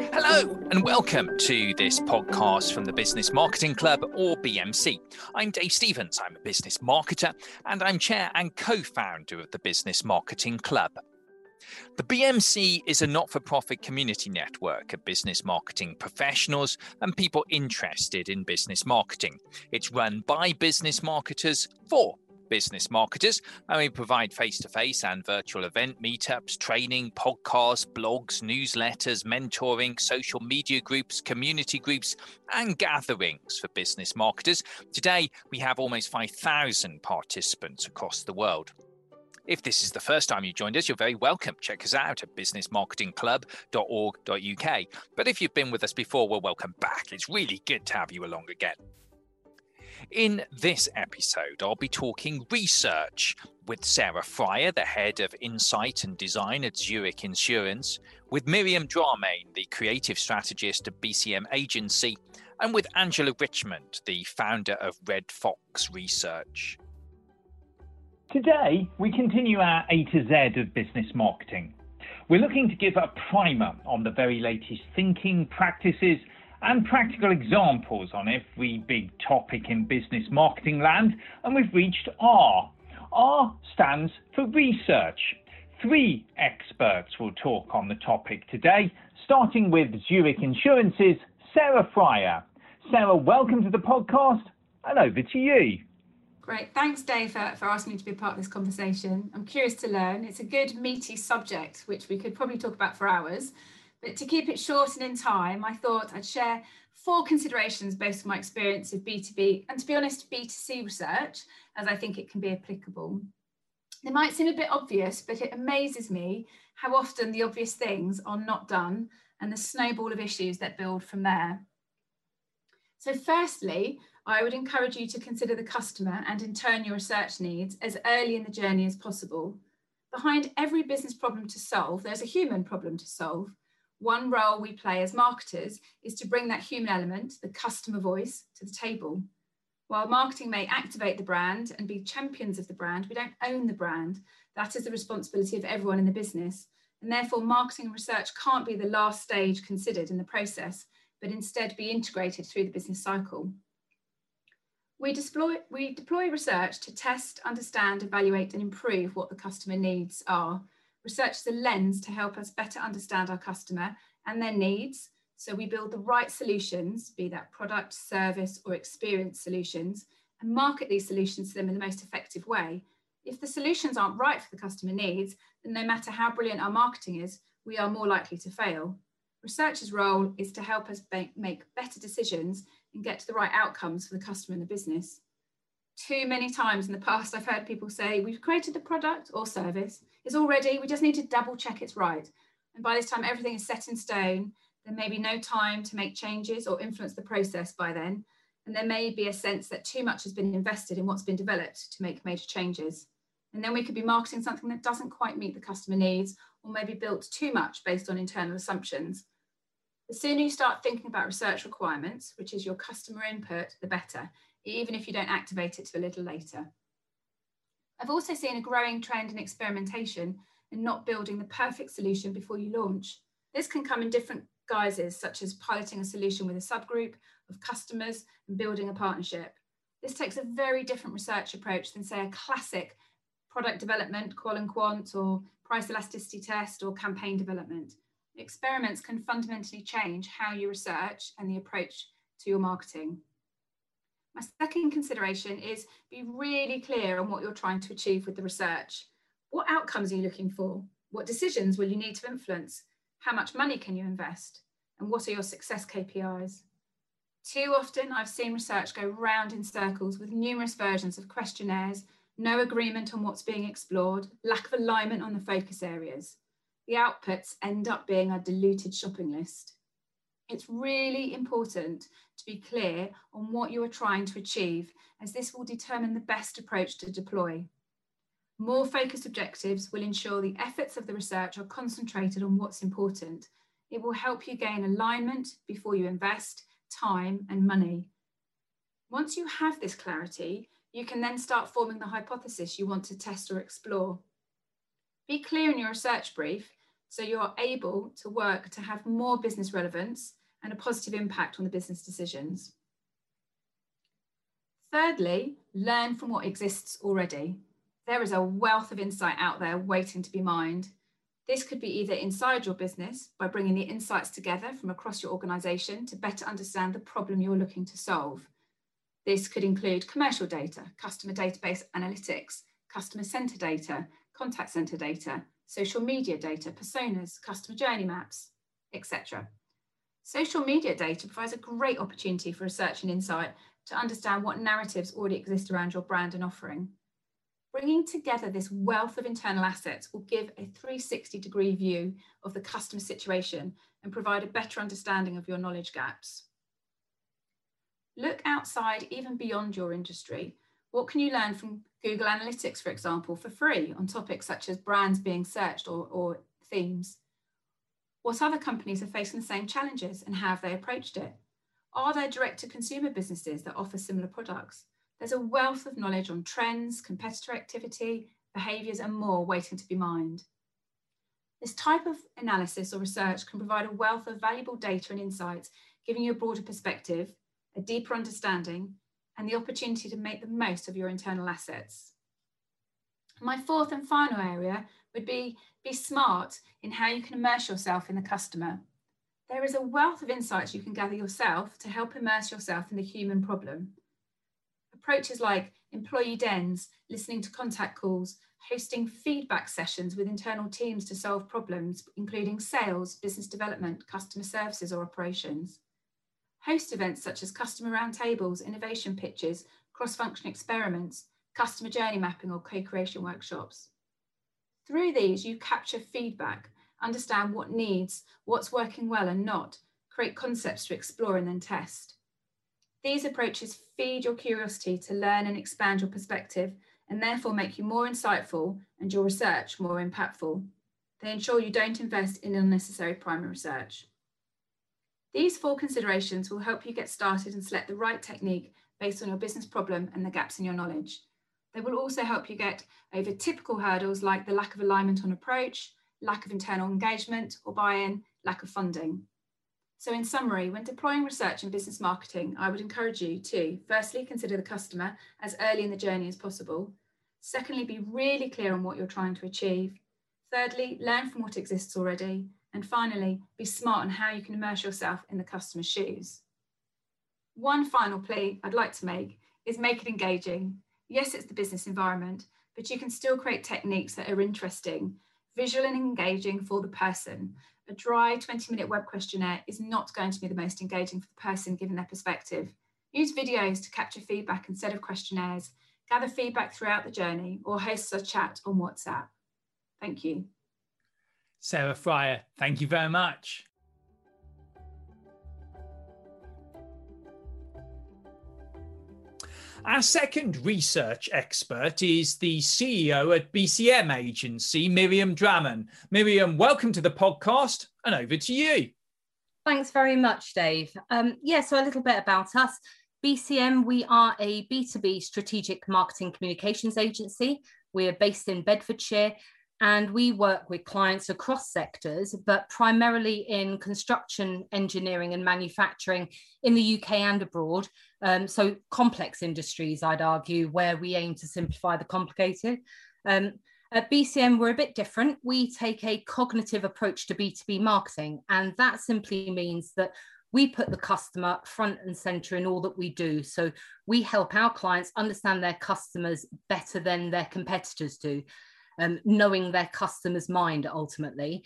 Hello and welcome to this podcast from the Business Marketing Club, or BMC. I'm Dave Stevens. I'm a business marketer and I'm chair and co-founder of the Business Marketing Club. The BMC is a not-for-profit community network of business marketing professionals and people interested in business marketing. It's run by business marketers for business marketers, and we provide face-to-face and virtual event meetups, training, podcasts, blogs, newsletters, mentoring, social media groups, community groups, and gatherings for business marketers. Today, we have almost 5,000 participants across the world. If this is the first time you joined us, you're very welcome. Check us out at businessmarketingclub.org.uk. But if you've been with us before, well, welcome back. It's really good to have you along again. In this episode, I'll be talking research with Sarah Fryer, the head of insight and design at Zurich Insurance, with Miriam Dramane, the creative strategist at BCM Agency, and with Angela Richmond, the founder of Red Fox Research. Today, we continue our A to Z of business marketing. We're looking to give a primer on the very latest thinking, practices, and practical examples on every big topic in business marketing land, and we've reached R. R stands for research. 3 experts will talk on the topic today, starting with Zurich Insurance's Sarah Fryer. Sarah, welcome to the podcast, and over to you. Great. Thanks, Dave, for asking me to be a part of this conversation. I'm curious to learn. It's a good, meaty subject, which we could probably talk about for hours. But to keep it short and in time, I thought I'd share 4 considerations based on my experience of B2B and, to be honest, B2C research, as I think it can be applicable. They might seem a bit obvious, but it amazes me how often the obvious things are not done and the snowball of issues that build from there. So firstly, I would encourage you to consider the customer and in turn your research needs as early in the journey as possible. Behind every business problem to solve, there's a human problem to solve. One role we play as marketers is to bring that human element, the customer voice, to the table. While marketing may activate the brand and be champions of the brand, we don't own the brand. That is the responsibility of everyone in the business. And therefore, marketing and research can't be the last stage considered in the process, but instead be integrated through the business cycle. We deploy research to test, understand, evaluate, and improve what the customer needs are. Research is a lens to help us better understand our customer and their needs, so we build the right solutions, be that product, service, or experience solutions, and market these solutions to them in the most effective way. If the solutions aren't right for the customer needs, then no matter how brilliant our marketing is, we are more likely to fail. Research's role is to help us make better decisions and get to the right outcomes for the customer and the business. Too many times in the past, I've heard people say, we've created a product or service, it's all ready, we just need to double check it's right. And by this time, everything is set in stone. There may be no time to make changes or influence the process by then. And there may be a sense that too much has been invested in what's been developed to make major changes. And then we could be marketing something that doesn't quite meet the customer needs, or maybe built too much based on internal assumptions. The sooner you start thinking about research requirements, which is your customer input, the better, even if you don't activate it till a little later. I've also seen a growing trend in experimentation and not building the perfect solution before you launch. This can come in different guises, such as piloting a solution with a subgroup of customers and building a partnership. This takes a very different research approach than, say, a classic product development, qual and quant, or price elasticity test, or campaign development. Experiments can fundamentally change how you research and the approach to your marketing. My second consideration is be really clear on what you're trying to achieve with the research. What outcomes are you looking for? What decisions will you need to influence? How much money can you invest? And what are your success KPIs? Too often, I've seen research go round in circles with numerous versions of questionnaires, no agreement on what's being explored, lack of alignment on the focus areas. The outputs end up being a diluted shopping list. It's really important to be clear on what you are trying to achieve, as this will determine the best approach to deploy. More focused objectives will ensure the efforts of the research are concentrated on what's important. It will help you gain alignment before you invest time and money. Once you have this clarity, you can then start forming the hypothesis you want to test or explore. Be clear in your research brief. so you're able to work to have more business relevance and a positive impact on the business decisions. Thirdly, learn from what exists already. There is a wealth of insight out there waiting to be mined. This could be either inside your business by bringing the insights together from across your organisation to better understand the problem you're looking to solve. This could include commercial data, customer database analytics, customer centre data, contact centre data, social media data, personas, customer journey maps, etc. Social media data provides a great opportunity for research and insight to understand what narratives already exist around your brand and offering. Bringing together this wealth of internal assets will give a 360-degree view of the customer situation and provide a better understanding of your knowledge gaps. Look outside, even beyond your industry. What can you learn from Google Analytics, for example, for free on topics such as brands being searched or themes? What other companies are facing the same challenges and how have they approached it? Are there direct-to-consumer businesses that offer similar products? There's a wealth of knowledge on trends, competitor activity, behaviours and more waiting to be mined. This type of analysis or research can provide a wealth of valuable data and insights, giving you a broader perspective, a deeper understanding, and the opportunity to make the most of your internal assets. My fourth and final area would be smart in how you can immerse yourself in the customer. There is a wealth of insights you can gather yourself to help immerse yourself in the human problem. Approaches like employee dens, listening to contact calls, hosting feedback sessions with internal teams to solve problems, including sales, business development, customer services or operations. Host events such as customer roundtables, innovation pitches, cross-function experiments, customer journey mapping or co-creation workshops. Through these, you capture feedback, understand what needs, what's working well and not, create concepts to explore and then test. These approaches feed your curiosity to learn and expand your perspective and therefore make you more insightful and your research more impactful. They ensure you don't invest in unnecessary primary research. These four considerations will help you get started and select the right technique based on your business problem and the gaps in your knowledge. They will also help you get over typical hurdles like the lack of alignment on approach, lack of internal engagement or buy-in, lack of funding. So in summary, when deploying research in business marketing, I would encourage you to firstly consider the customer as early in the journey as possible. Secondly, be really clear on what you're trying to achieve. Thirdly, learn from what exists already. And finally, be smart on how you can immerse yourself in the customer's shoes. One final plea I'd like to make is make it engaging. Yes, it's the business environment, but you can still create techniques that are interesting, visual and engaging for the person. A dry 20-minute web questionnaire is not going to be the most engaging for the person given their perspective. Use videos to capture feedback instead of questionnaires, gather feedback throughout the journey, or host a chat on WhatsApp. Thank you. Sarah Fryer, thank you very much. Our second research expert is the CEO at BCM Agency, Miriam Drummond. Miriam, welcome to the podcast and over to you. Thanks very much, Dave. So a little bit about us. BCM, we are a B2B strategic marketing communications agency. We are based in Bedfordshire and we work with clients across sectors, but primarily in construction, engineering and manufacturing in the UK and abroad. So complex industries, I'd argue, where we aim to simplify the complicated. At BCM, we're a bit different. We take a cognitive approach to B2B marketing, and that simply means that we put the customer front and center in all that we do. So we help our clients understand their customers better than their competitors do, knowing their customer's mind ultimately.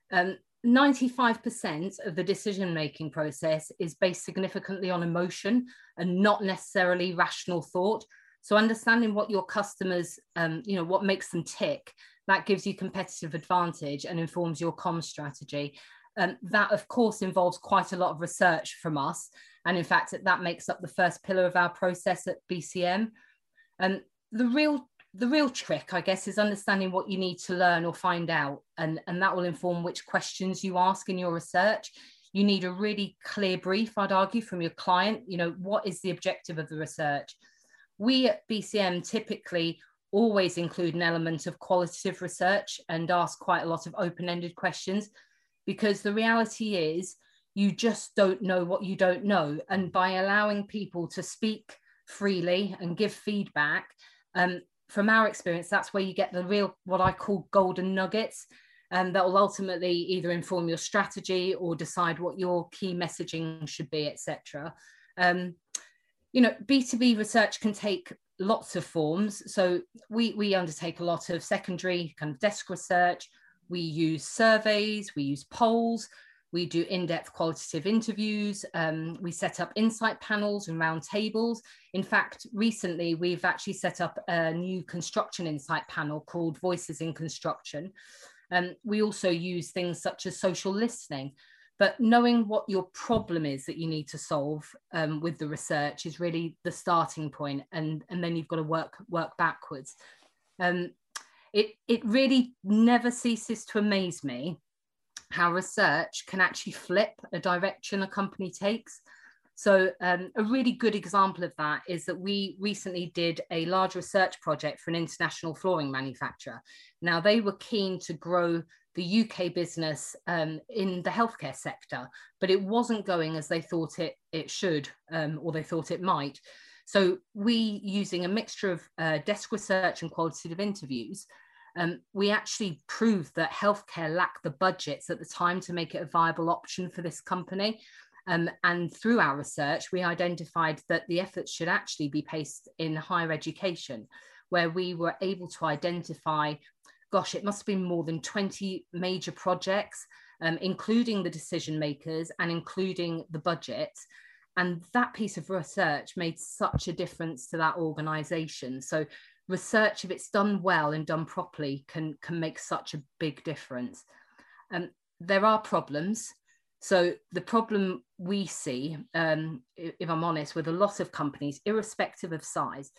95% of the decision-making process is based significantly on emotion and not necessarily rational thought. So understanding what your customers, what makes them tick, that gives you competitive advantage and informs your comms strategy. That, of course, involves quite a lot of research from us. And in fact, that makes up the first pillar of our process at BCM. The real trick, I guess, is understanding what you need to learn or find out. And that will inform which questions you ask in your research. You need a really clear brief, I'd argue, from your client. What is the objective of the research? We at BCM typically always include an element of qualitative research and ask quite a lot of open-ended questions, because the reality is you just don't know what you don't know. And by allowing people to speak freely and give feedback, from our experience, that's where you get the real, what I call golden nuggets, that will ultimately either inform your strategy or decide what your key messaging should be, etc. You know, B2B research can take lots of forms. So we undertake a lot of secondary kind of desk research. We use surveys, we use polls, we do in-depth qualitative interviews, we set up insight panels and round tables. In fact, recently we've actually set up a new construction insight panel called Voices in Construction. We also use things such as social listening, but knowing what your problem is that you need to solve with the research is really the starting point, and then you've got to work backwards. It really never ceases to amaze me how research can actually flip a direction a company takes. So a really good example of that is that we recently did a large research project for an international flooring manufacturer. Now, they were keen to grow the UK business in the healthcare sector, but it wasn't going as they thought it should, or they thought it might. So we, using a mixture of desk research and qualitative interviews, we actually proved that healthcare lacked the budgets at the time to make it a viable option for this company. And through our research, we identified that the efforts should actually be placed in higher education, where we were able to identify, gosh, it must have been more than 20 major projects, including the decision makers and including the budget. And that piece of research made such a difference to that organization. So research, if it's done well and done properly, can make such a big difference. There are problems. So the problem we see, if I'm honest, with a lot of companies, irrespective of size,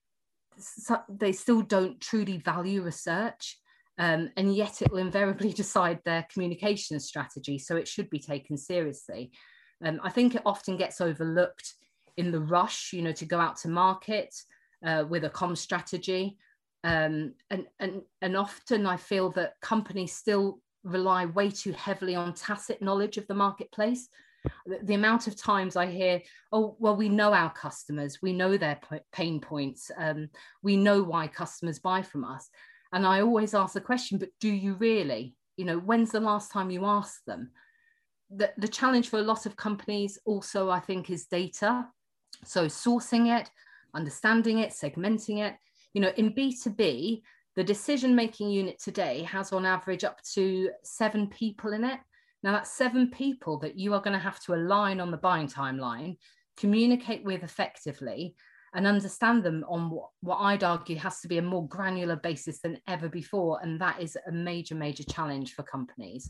they still don't truly value research, and yet it will invariably decide their communication strategy. So it should be taken seriously. I think it often gets overlooked in the rush, you know, to go out to market with a comm strategy. And often I feel that companies still rely way too heavily on tacit knowledge of the marketplace. The amount of times I hear, oh, well, we know our customers, we know their pain points, we know why customers buy from us. And I always ask the question, but do you really? You know, when's the last time you asked them? The challenge for a lot of companies also, I think, is data. So sourcing it, understanding it, segmenting it. You know, in B2B, the decision-making unit today has on average up to 7 people in it. Now that's 7 people that you are going to have to align on the buying timeline, communicate with effectively, and understand them on what I'd argue has to be a more granular basis than ever before. And that is a major, major challenge for companies.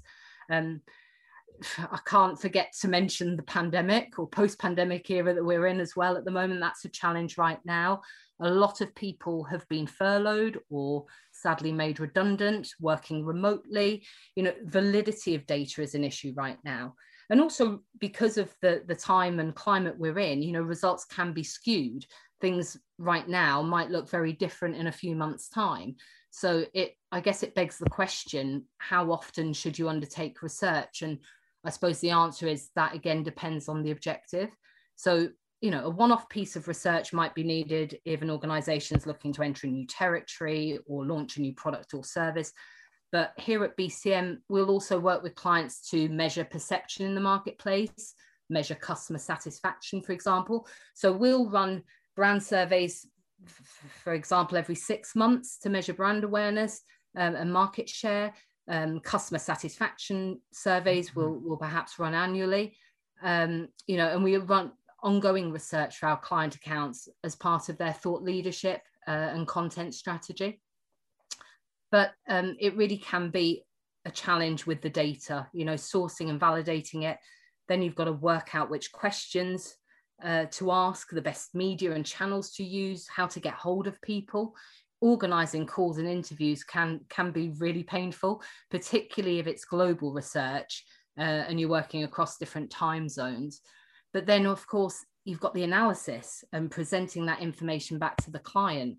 I can't forget to mention the pandemic or post-pandemic era that we're in as well at the moment. That's a challenge right now. A lot of people have been furloughed or sadly made redundant, working remotely. You know, validity of data is an issue right now. And also because of the time and climate we're in, you know, results can be skewed. Things right now might look very different in a few months' time. So I guess it begs the question, how often should you undertake research? And I suppose the answer is that again depends on the objective. So, you know, a one-off piece of research might be needed if an organization is looking to enter a new territory or launch a new product or service. But here at BCM, we'll also work with clients to measure perception in the marketplace, measure customer satisfaction, for example. So we'll run brand surveys, for example, every 6 months to measure brand awareness and market share. Customer satisfaction surveys will perhaps run annually, you know, and we run ongoing research for our client accounts as part of their thought leadership and content strategy. But it really can be a challenge with the data, you know, sourcing and validating it. Then you've got to work out which questions to ask, the best media and channels to use, how to get hold of people. Organising calls and interviews can be really painful, particularly if it's global research and you're working across different time zones. But then, of course, you've got the analysis and presenting that information back to the client.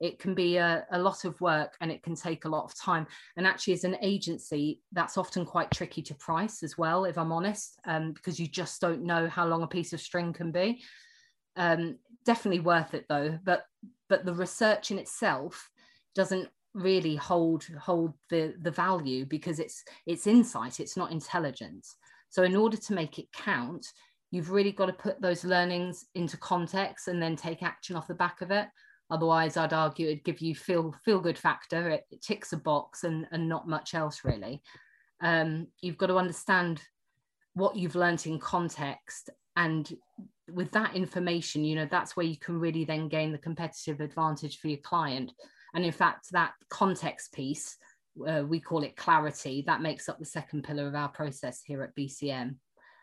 It can be a lot of work and it can take a lot of time. And actually, as an agency, that's often quite tricky to price as well, if I'm honest, because you just don't know how long a piece of string can be. Definitely worth it though, but the research in itself doesn't really hold the value, because it's insight, it's not intelligence. So in order to make it count, you've really got to put those learnings into context and then take action off the back of it. Otherwise, I'd argue it'd give you feel good factor. It ticks a box and not much else really. You've got to understand what you've learnt in context, and with that information, you know, that's where you can really then gain the competitive advantage for your client. And in fact, that context piece, we call it clarity, that makes up the second pillar of our process here at BCM.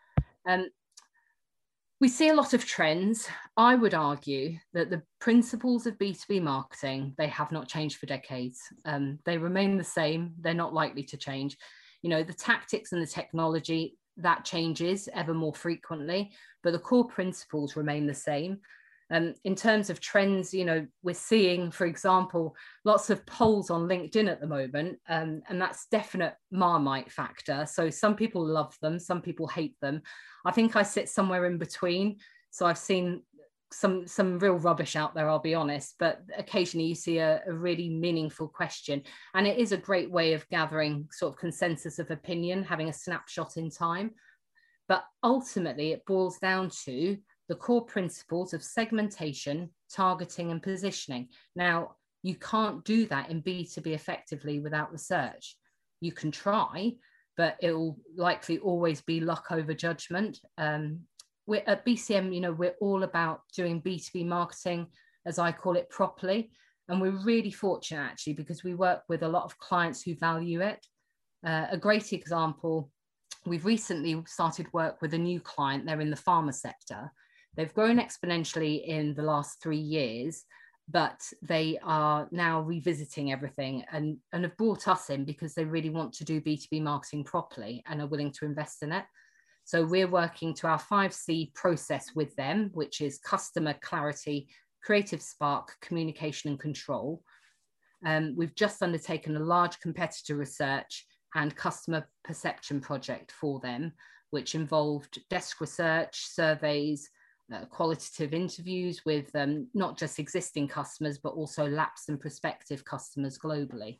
We see a lot of trends. I would argue that the principles of B2B marketing, they have not changed for decades. They remain the same. They're not likely to change. You know, the tactics and the technology, that changes ever more frequently, but the core principles remain the same. In terms of trends, you know, we're seeing, for example, lots of polls on LinkedIn at the moment, and that's definite Marmite factor. So some people love them, some people hate them. I think I sit somewhere in between. So I've seen some real rubbish out there, I'll be honest, but occasionally you see a really meaningful question. And it is a great way of gathering sort of consensus of opinion, having a snapshot in time. But ultimately, it boils down to the core principles of segmentation, targeting, and positioning. Now, you can't do that in B2B effectively without research. You can try, but it will likely always be luck over judgment. We're at BCM, you know, we're all about doing B2B marketing, as I call it, properly. And we're really fortunate actually, because we work with a lot of clients who value it. A great example, we've recently started work with a new client. They're in the pharma sector. They've grown exponentially in the last 3 years, but they are now revisiting everything and have brought us in because they really want to do B2B marketing properly and are willing to invest in it. So we're working to our 5C process with them, which is customer clarity, creative spark, communication and control. We've just undertaken a large competitor research and customer perception project for them, which involved desk research, surveys, qualitative interviews with not just existing customers, but also lapsed and prospective customers globally.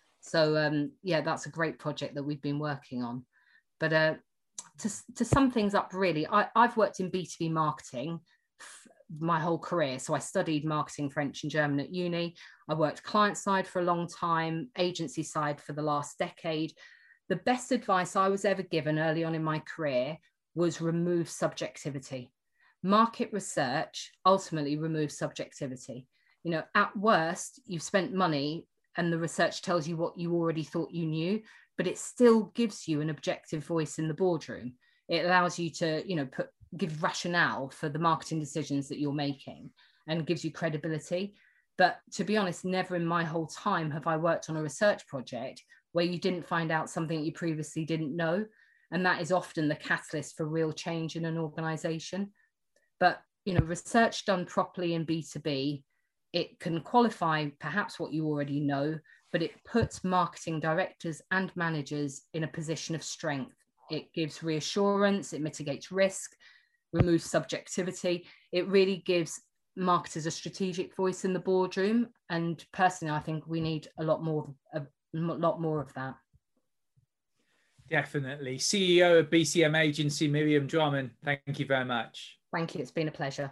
So yeah, that's a great project that we've been working on. But to sum things up, really, I've worked in B2B marketing my whole career. So I studied marketing, French and German at uni. I worked client side for a long time, agency side for the last decade. The best advice I was ever given early on in my career was remove subjectivity. Market research ultimately removes subjectivity. You know, at worst, you've spent money and the research tells you what you already thought you knew, but it still gives you an objective voice in the boardroom. It allows you to, you know, give rationale for the marketing decisions that you're making and gives you credibility. But to be honest, never in my whole time have I worked on a research project where you didn't find out something you previously didn't know. And that is often the catalyst for real change in an organization. But, you know, research done properly in B2B, it can qualify perhaps what you already know, but it puts marketing directors and managers in a position of strength. It gives reassurance, it mitigates risk, removes subjectivity. It really gives marketers a strategic voice in the boardroom. And personally, I think we need a lot more of that. Definitely. CEO of BCM Agency, Miriam Drummond, thank you very much. Thank you. It's been a pleasure.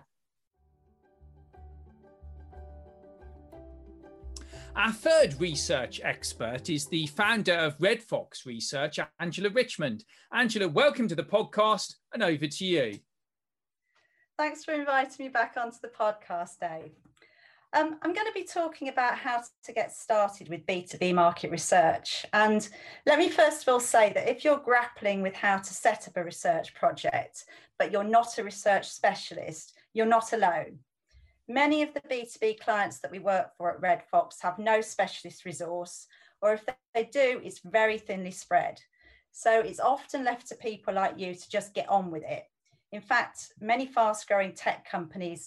Our third research expert is the founder of Red Fox Research, Angela Richmond. Angela, welcome to the podcast, and over to you. Thanks for inviting me back onto the podcast, Dave. I'm going to be talking about how to get started with B2B market research. And let me first of all say that if you're grappling with how to set up a research project, but you're not a research specialist, you're not alone. Many of the B2B clients that we work for at Red Fox have no specialist resource, or if they do, it's very thinly spread. So it's often left to people like you to just get on with it. In fact, many fast-growing tech companies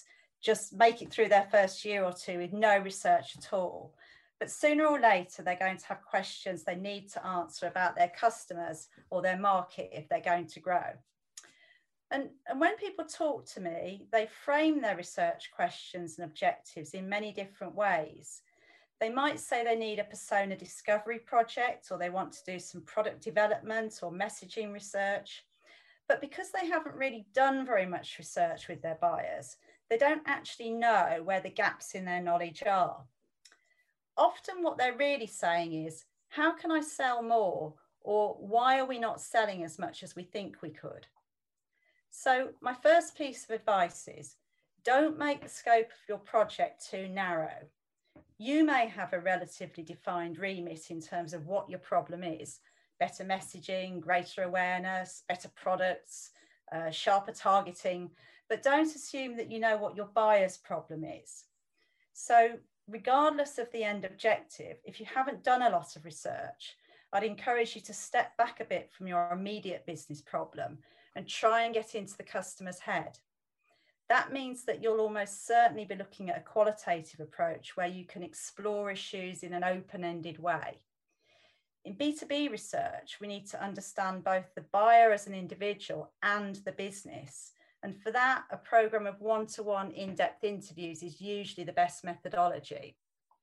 just make it through their first year or two with no research at all. But sooner or later, they're going to have questions they need to answer about their customers or their market if they're going to grow. And when people talk to me, they frame their research questions and objectives in many different ways. They might say they need a persona discovery project, or they want to do some product development or messaging research. But because they haven't really done very much research with their buyers, they don't actually know where the gaps in their knowledge are. Often what they're really saying is, how can I sell more? Or why are we not selling as much as we think we could? So my first piece of advice is, don't make the scope of your project too narrow. You may have a relatively defined remit in terms of what your problem is: better messaging, greater awareness, better products, sharper targeting, but don't assume that you know what your buyer's problem is. So regardless of the end objective, if you haven't done a lot of research, I'd encourage you to step back a bit from your immediate business problem and try and get into the customer's head. That means that you'll almost certainly be looking at a qualitative approach where you can explore issues in an open-ended way. In B2B research, we need to understand both the buyer as an individual and the business. And for that, a program of one-to-one in-depth interviews is usually the best methodology.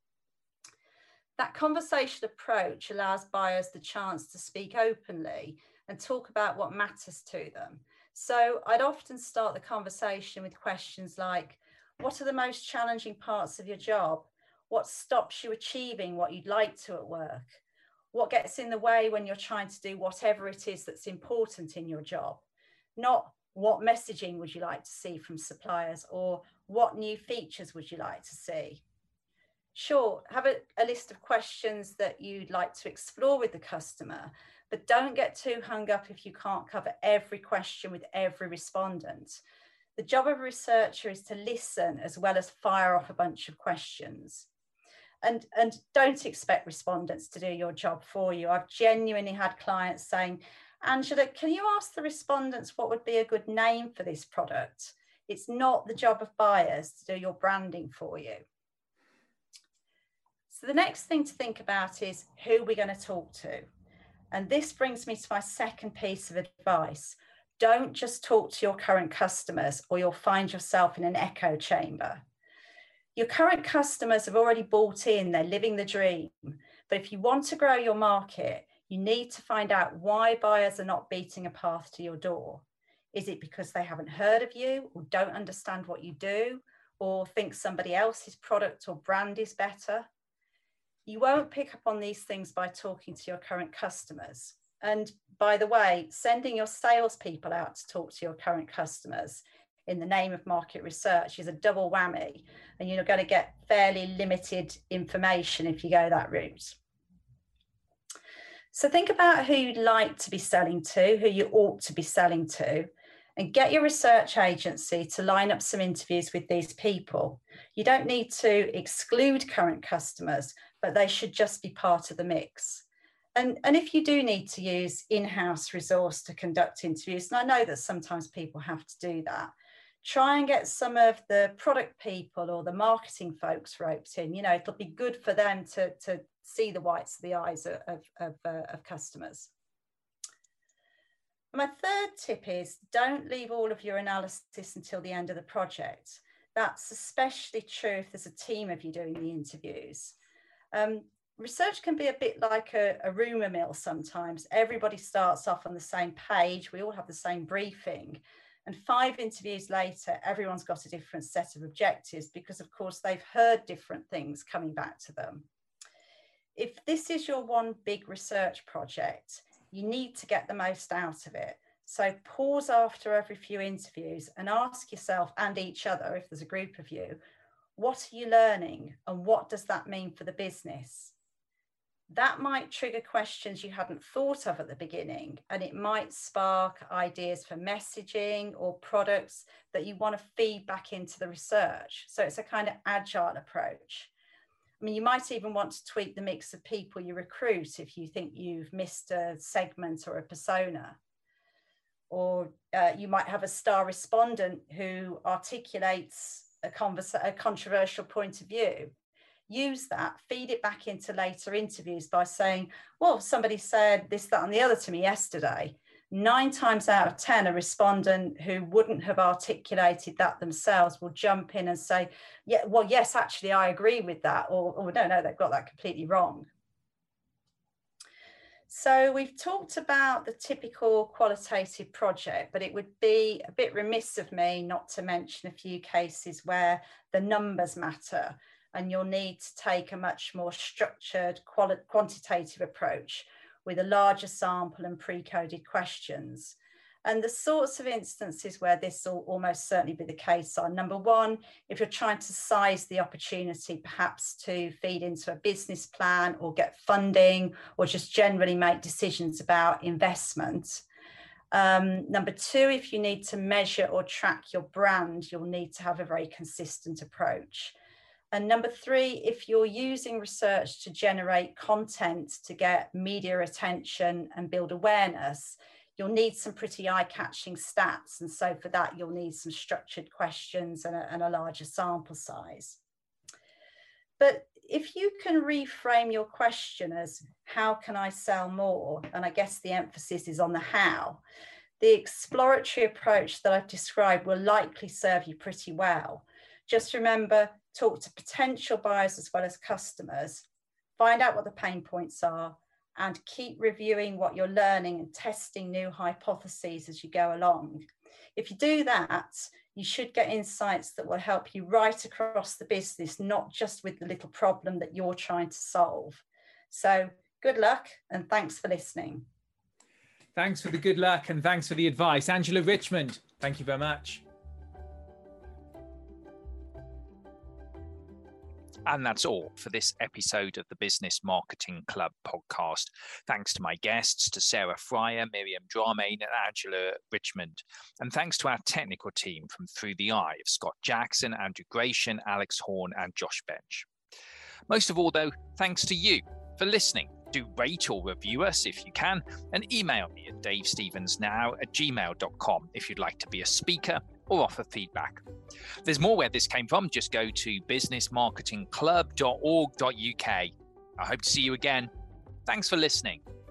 That conversational approach allows buyers the chance to speak openly and talk about what matters to them. So I'd often start the conversation with questions like, what are the most challenging parts of your job? What stops you achieving what you'd like to at work? What gets in the way when you're trying to do whatever it is that's important in your job? Not what messaging would you like to see from suppliers, or what new features would you like to see? Sure, have a list of questions that you'd like to explore with the customer, but don't get too hung up if you can't cover every question with every respondent. The job of a researcher is to listen as well as fire off a bunch of questions. And don't expect respondents to do your job for you. I've genuinely had clients saying, Angela, can you ask the respondents what would be a good name for this product? It's not the job of buyers to do your branding for you. So the next thing to think about is who we're going to talk to. And this brings me to my second piece of advice. Don't just talk to your current customers, or you'll find yourself in an echo chamber. Your current customers have already bought in, they're living the dream. But if you want to grow your market, you need to find out why buyers are not beating a path to your door. Is it because they haven't heard of you, or don't understand what you do, or think somebody else's product or brand is better? You won't pick up on these things by talking to your current customers. And by the way, sending your salespeople out to talk to your current customers in the name of market research is a double whammy, and you're going to get fairly limited information if you go that route. So think about who you'd like to be selling to, who you ought to be selling to, and get your research agency to line up some interviews with these people. You don't need to exclude current customers, but they should just be part of the mix. And if you do need to use in-house resource to conduct interviews, and I know that sometimes people have to do that, try and get some of the product people or the marketing folks roped in. You know, it'll be good for them to see the whites of the eyes of customers. My third tip is, don't leave all of your analysis until the end of the project. That's especially true if there's a team of you doing the interviews. Research can be a bit like a rumour mill sometimes. Everybody starts off on the same page. We all have the same briefing. And 5 interviews later, everyone's got a different set of objectives because, of course, they've heard different things coming back to them. If this is your one big research project, you need to get the most out of it. So pause after every few interviews and ask yourself and each other, if there's a group of you, what are you learning and what does that mean for the business? That might trigger questions you hadn't thought of at the beginning, and it might spark ideas for messaging or products that you want to feed back into the research. So it's a kind of agile approach. I mean, you might even want to tweak the mix of people you recruit if you think you've missed a segment or a persona. Or you might have a star respondent who articulates a controversial point of view, use that, feed it back into later interviews by saying, well, somebody said this, that, and the other to me yesterday. 9 times out of 10, a respondent who wouldn't have articulated that themselves will jump in and say, yeah, well, yes, actually, I agree with that. Or no, they've got that completely wrong. So we've talked about the typical qualitative project, but it would be a bit remiss of me not to mention a few cases where the numbers matter and you'll need to take a much more structured quantitative approach with a larger sample and pre-coded questions. And the sorts of instances where this will almost certainly be the case are, number one, if you're trying to size the opportunity, perhaps to feed into a business plan or get funding or just generally make decisions about investment. Number two, if you need to measure or track your brand, you'll need to have a very consistent approach. And number three, if you're using research to generate content to get media attention and build awareness, you'll need some pretty eye-catching stats. And so for that, you'll need some structured questions and a larger sample size. But if you can reframe your question as, how can I sell more? And I guess the emphasis is on the how. The exploratory approach that I've described will likely serve you pretty well. Just remember, talk to potential buyers as well as customers, find out what the pain points are, and keep reviewing what you're learning and testing new hypotheses as you go along. If you do that, you should get insights that will help you right across the business, not just with the little problem that you're trying to solve. So good luck and thanks for listening. Thanks for the good luck and thanks for the advice. Angela Richmond, thank you very much. And that's all for this episode of the Business Marketing Club podcast. Thanks to my guests, to Sarah Fryer, Miriam Dramane, and Angela Richmond. And thanks to our technical team from Through the Eye of Scott Jackson, Andrew Gratian, Alex Horn, and Josh Bench. Most of all, though, thanks to you for listening. Do rate or review us if you can, and email me at davestevensnow@gmail.com if you'd like to be a speaker or offer feedback. There's more where this came from. Just go to businessmarketingclub.org.uk. I hope to see you again. Thanks for listening.